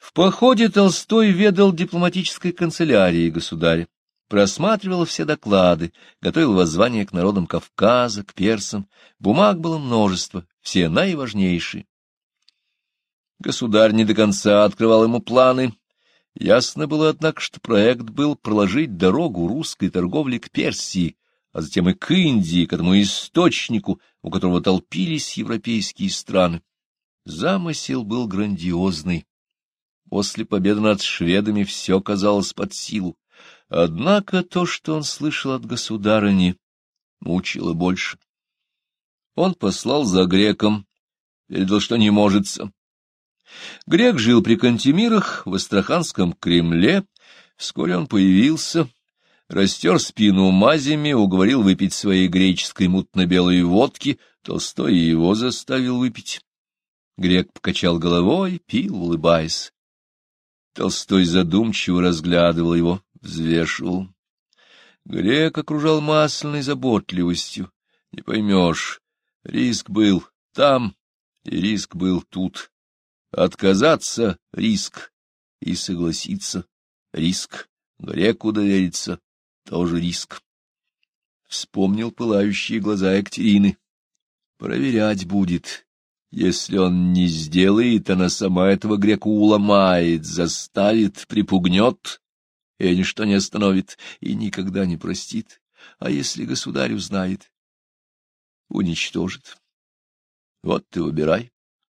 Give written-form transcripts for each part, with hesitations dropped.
В походе Толстой ведал дипломатической канцелярией государя, просматривал все доклады, готовил воззвания к народам Кавказа, к персам. Бумаг было множество, все наиважнейшие. Государь не до конца открывал ему планы. Ясно было, однако, что проект был проложить дорогу русской торговли к Персии, а затем и к Индии, к этому источнику, у которого толпились европейские страны. Замысел был грандиозный. После победы над шведами все казалось под силу. Однако то, что он слышал от государыни, мучило больше. Он послал за греком, передал, что не можется. Грек жил при Кантемирах в Астраханском Кремле. Вскоре он появился, растер спину мазями, уговорил выпить своей греческой мутно-белой водки. Толстой и его заставил выпить. Грек покачал головой, пил, улыбаясь. Толстой задумчиво разглядывал его, взвешивал. Грек окружал масляной заботливостью. Не поймешь, риск был там, и риск был тут. Отказаться — риск, и согласиться — риск. Греку довериться — тоже риск. Вспомнил пылающие глаза Екатерины. Проверять будет. Если он не сделает, она сама этого грека уломает, заставит, припугнет, и ничто не остановит, и никогда не простит. А если государь узнает, уничтожит. Вот ты выбирай.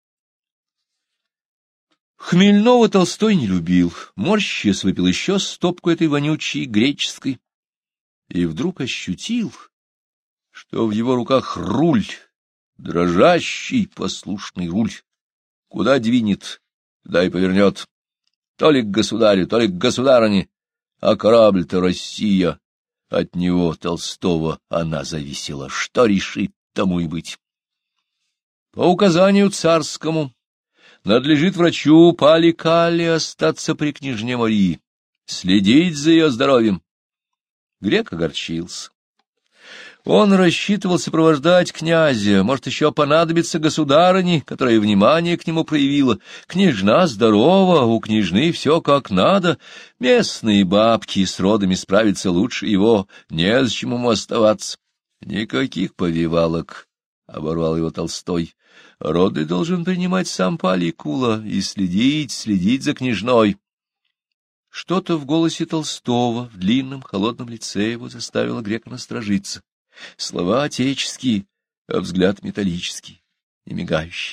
Хмельного Толстой не любил, морщись выпил еще стопку этой вонючей греческой, и вдруг ощутил, что в его руках руль, дрожащий послушный руль. Куда двинет, туда и повернет. То ли к государю, то ли к государыне, а корабль-то Россия. От него, Толстого, она зависела. Что решит, тому и быть. По указанию царскому надлежит врачу Пали-Калли остаться при княжне Марии, следить за ее здоровьем. Грек огорчился. Он рассчитывал сопровождать князя, может, еще понадобится государыне, которая внимание к нему проявила. Княжна здорова, у княжны все как надо. Местные бабки с родами справятся лучше его, незачем ему оставаться. Никаких повивалок, — оборвал его Толстой. Роды должен принимать сам Палий-Кула и следить за княжной. Что-то в голосе Толстого, в длинном холодном лице его заставило грека насторожиться. Слова отеческие, а взгляд металлический, не мигающий.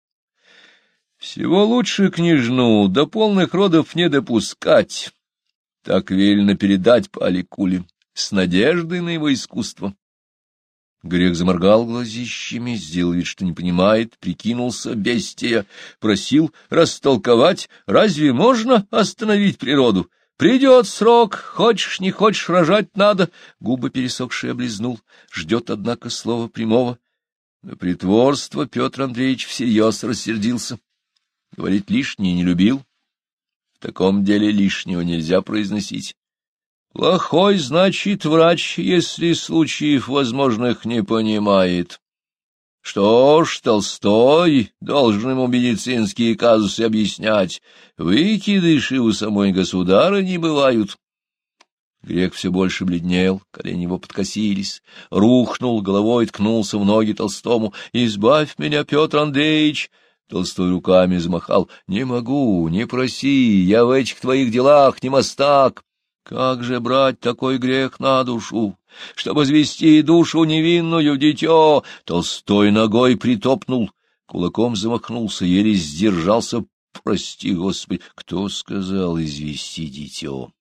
Всего лучше княжну до полных родов не допускать. Так велено передать Палий-Куле с надеждой на его искусство. Грек заморгал глазищами, сделал вид, что не понимает, прикинулся бестия, просил растолковать, разве можно остановить природу? Придет срок, хочешь, не хочешь, рожать надо. Губы пересохшие облизнул, ждет, однако, слова прямого. На притворство Петр Андреевич всерьез рассердился. Говорить лишнее не любил. В таком деле лишнего нельзя произносить. Плохой, значит, врач, если случаев возможных не понимает. Что ж, Толстой должен ему медицинские казусы объяснять. Выкидыши у самой государыни бывают. Грек все больше бледнел, колени его подкосились, рухнул, головой ткнулся в ноги Толстому. «Избавь меня, Петр Андреевич!» Толстой руками замахал. «Не могу, не проси, я в этих твоих делах не мастак. Как же брать такой грех на душу, чтобы извести душу невинную, дитё?» Толстой ногой притопнул, кулаком замахнулся, еле сдержался. «Прости, Господи, кто сказал извести дитё?»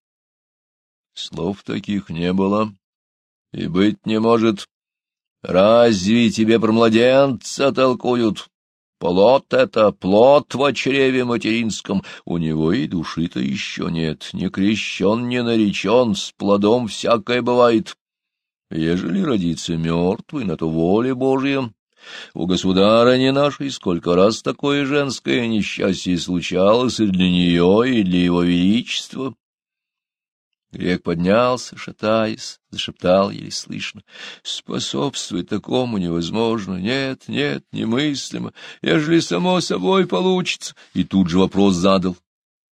Слов таких не было и быть не может. Разве тебе про младенца толкуют? Плод это, плод в чреве материнском. У него и души-то еще нет, не крещен, не наречен, с плодом всякое бывает. Ежели родится мертвый, на то воля Божья. У государыни нашей сколько раз такое женское несчастье случалось и для нее, и для его величества. Грек поднялся, шатаясь, зашептал еле слышно. Способствовать такому невозможно. Нет, нет, немыслимо. Ежели само собой получится. И тут же вопрос задал.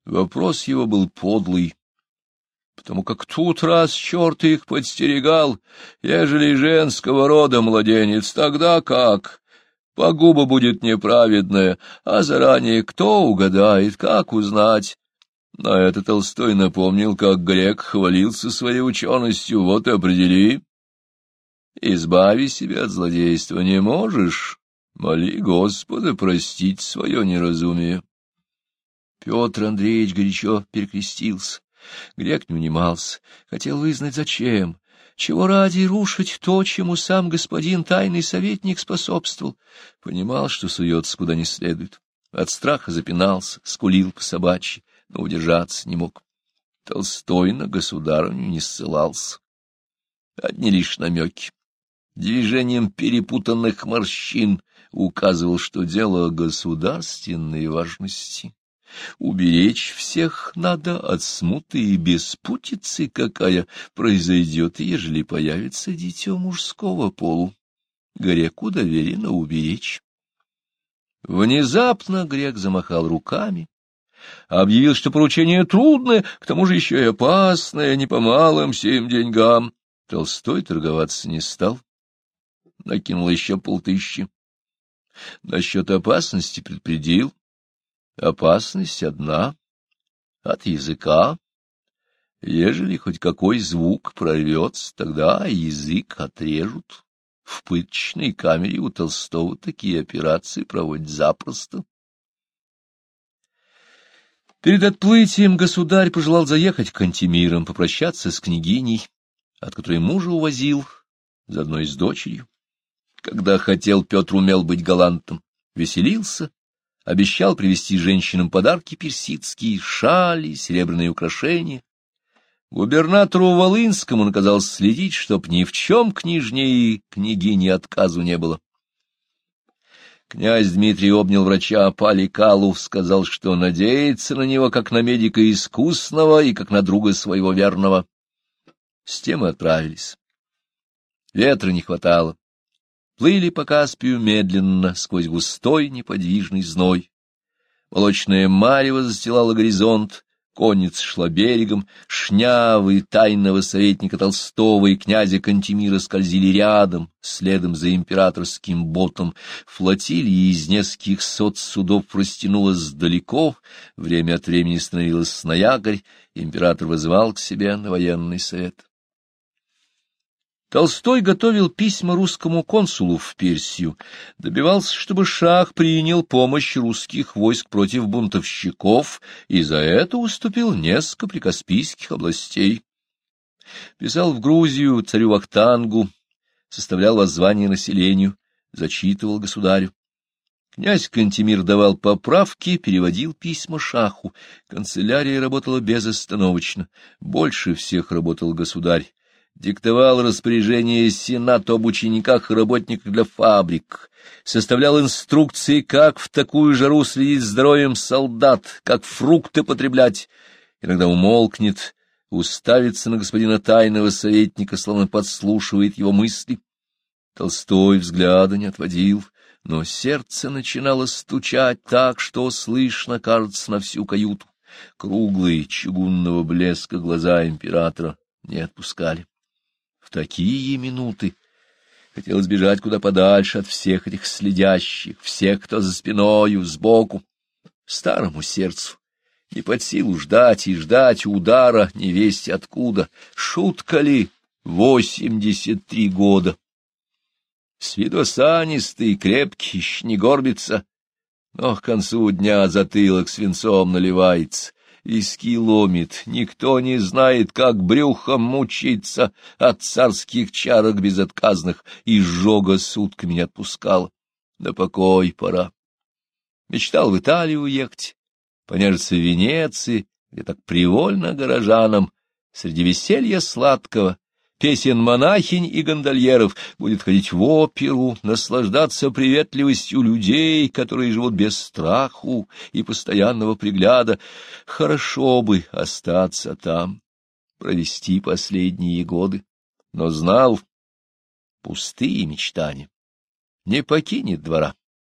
Вопрос его был подлый, потому как тут раз черт их подстерегал, ежели женского рода младенец, тогда как? Погуба будет неправедная, а заранее кто угадает, как узнать? На это Толстой напомнил, как грек хвалился своей ученостью, вот и определи. Избави себя от злодейства не можешь, моли Господа простить свое неразумие. Петр Андреевич горячо перекрестился. Грек не унимался, хотел вызнать, зачем, чего ради рушить то, чему сам господин тайный советник способствовал. Понимал, что суется куда не следует. От страха запинался, скулил по-собачьи, но удержаться не мог. Толстой на государыню не ссылался. Одни лишь намеки. Движением перепутанных морщин указывал, что дело государственной важности. Уберечь всех надо от смуты и беспутицы, какая произойдет, ежели появится дитё мужского полу. Греку доверено уберечь. Внезапно грек замахал руками, объявил, что поручение трудное, к тому же еще и опасное, не по малым сим деньгам. Толстой торговаться не стал, накинул еще 500. Насчет опасности предупредил. Опасность одна — от языка. Ежели хоть какой звук прорвется, тогда язык отрежут. В пыточной камере у Толстого такие операции проводят запросто. Перед отплытием государь пожелал заехать к Антимирам, попрощаться с княгиней, от которой мужа увозил, заодно и с дочерью. Когда хотел, Петр умел быть галантом, веселился, обещал привезти женщинам подарки персидские, шали, серебряные украшения. Губернатору Волынскому наказал следить, чтоб ни в чем княжне и княгине отказу не было. Князь Дмитрий обнял врача Паликалу, сказал, что надеется на него как на медика искусного и как на друга своего верного. С тем и отправились. Ветра не хватало. Плыли по Каспию медленно, сквозь густой неподвижный зной. Молочное марево застилало горизонт, конница шла берегом, шнявы тайного советника Толстого и князя Кантемира скользили рядом, следом за императорским ботом. Флотилия из нескольких сот судов растянулась далеко, время от времени становилась на якорь, император вызывал к себе на военный совет. Толстой готовил письма русскому консулу в Персию, добивался, чтобы шах принял помощь русских войск против бунтовщиков, и за это уступил несколько прикаспийских областей. Писал в Грузию царю Вахтангу, составлял воззвание населению, зачитывал государю. Князь Кантемир давал поправки, переводил письма шаху. Канцелярия работала безостановочно. Больше всех работал государь. Диктовал распоряжение Сенату об учениках и работниках для фабрик, составлял инструкции, как в такую жару следить за здоровьем солдат, как фрукты потреблять. Иногда умолкнет, уставится на господина тайного советника, словно подслушивает его мысли. Толстой взгляда не отводил, но сердце начинало стучать так, что слышно, кажется, на всю каюту. Круглые чугунного блеска глаза императора не отпускали. В такие минуты хотелось бежать куда подальше от всех этих следящих, всех, кто за спиною, сбоку. Старому сердцу не под силу ждать и ждать удара невесть откуда. Шутка ли 83 года? С виду осанистый, крепкий, еще не горбится, но к концу дня затылок свинцом наливается. Виски ломит, никто не знает, как брюхом мучиться от царских чарок безотказных, и изжога сутками не отпускала. На покой пора. Мечтал в Италию уехать, понежиться в Венеции, где так привольно горожанам, среди веселья сладкого, песен монахинь и гондольеров, будет ходить в оперу, наслаждаться приветливостью людей, которые живут без страху и постоянного пригляда. Хорошо бы остаться там, провести последние годы, но знал, пустые мечтания, не покинет двора.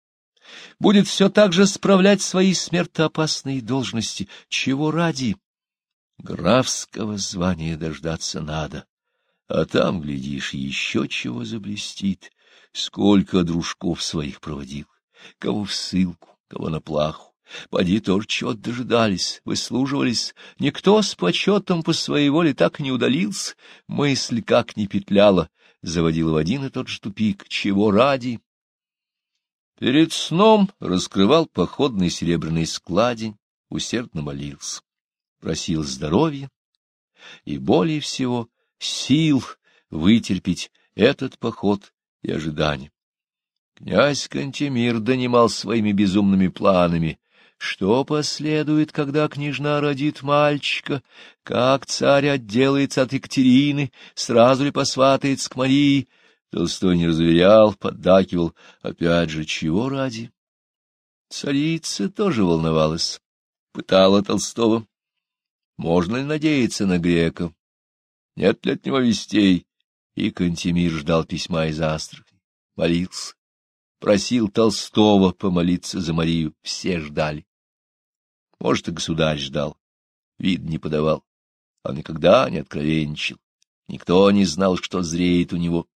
будет все так же справлять свои смертоопасные должности. Чего ради? Графского звания дождаться надо, а там, глядишь, еще чего заблестит. Сколько дружков своих проводил, кого в ссылку, кого на плаху. Поди тоже чего-то дожидались, выслуживались. Никто с почетом по своей воле так и не удалился. Мысль как ни петляла, заводила в один и тот же тупик. Чего ради? Перед сном раскрывал походный серебряный складень, усердно молился. Просил здоровья и более всего сил вытерпеть этот поход и ожидание. Князь Кантемир донимал своими безумными планами. Что последует, когда княжна родит мальчика? Как царь отделается от Екатерины? Сразу ли посватается к Марии? Толстой не разуверял, поддакивал. Опять же, чего ради? Царица тоже волновалась. Пытала Толстого. Можно ли надеяться на грека? Нет ли от него вестей? И Кантемир ждал письма из Астрахани. Молился. Просил Толстого помолиться за Марию. Все ждали. Может, и государь ждал. Вид не подавал. Он никогда не откровенничал. Никто не знал, что зреет у него.